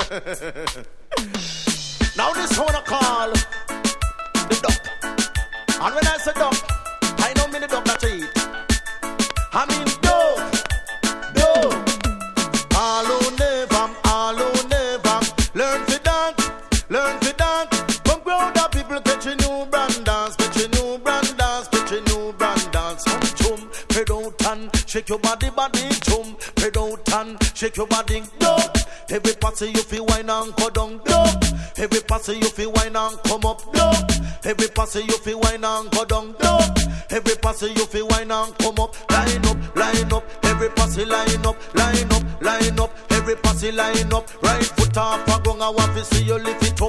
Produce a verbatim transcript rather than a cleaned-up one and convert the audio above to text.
Now this one I call the duck. And when I say duck, I don't mean the duck that you eat. I mean dog, dog. All who never, all who never learn to dance, learn to dance. Come grow the people catch a new brand dance, catch a new brand dance, catch a new brand dance. Chum, chum, head out and shake your body, body. Chum, head out and shake your body, dog. Every party you feel wine and go down, dog. Every party you feel wine and come up, dog. Every party you feel wine and go down, dog. Every party you feel wine and come up. Line up, line up. Every party line up, line up, line up. Every party line up. Right foot off a gong, I want to see you lift it up.